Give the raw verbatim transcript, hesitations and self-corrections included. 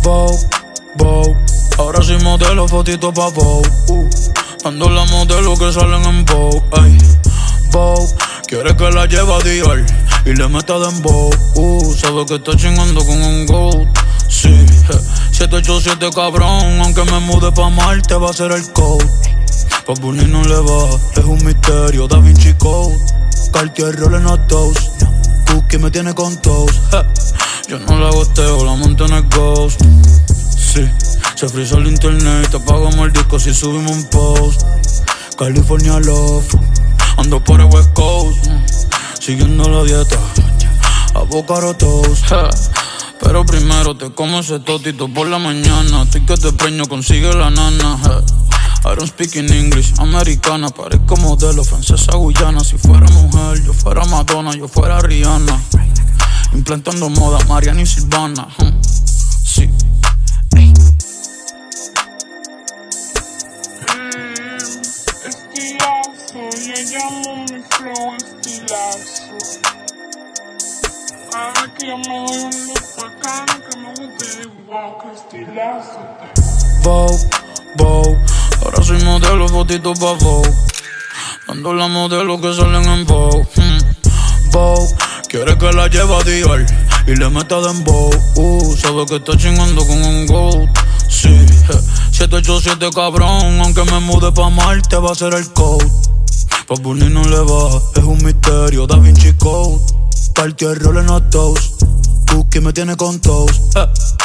Vogue, Vogue. Ahora soy modelo, fotito pa' Vogue. Uh, ando la modelo que salen en Vogue. Ay, Vogue. Quiere que la lleve a Dior y le meta dembow. Uh, sabe que está chingando con un GOAT. Sí, siete ocho siete cabrón. Aunque me mude pa' Marte va a ser el code. Pa' Bunny no le va, es un misterio. Da Vinci Code, Cartier Rolling a toast. Cookie me tiene con toast. Yo no la gosteo, la monto en el Ghost. Sí, se frizó el internet y te apagamos el disco si subimos un post. California Love, ando por el West Coast, siguiendo la dieta, avocado toast. Pero primero te como ese totito por la mañana. Estoy que te preño, consigue la nana. I don't speak in English, americana. Parezco modelo, francesa, guyana. Si fuera mujer, yo fuera Madonna, yo fuera Rihanna. Implantando moda, Mariana y Silvana. hmm. Sí. Hey. Mm, estilazo, yo llamo mi flow estilazo. Cada vez que yo me doy un look bacano que me gusta, yo digo, wow, que estilazo. Vogue, Vogue. Ahora soy modelo, fotito pa' Vogue. Ando la modelo que salen en Vogue. hmm. Vogue. Quiere que la lleve a Dior y le meta dembow. Uh, sabe que está chingando con un GOAT. Sí, siete ocho siete cabrón. Aunque me mude pa' Marte va a ser el code. Pa' Bunny no le va, es un misterio. Da Vinci Code, Cartier Rolling a toast. Cookie me tiene con toast. eh.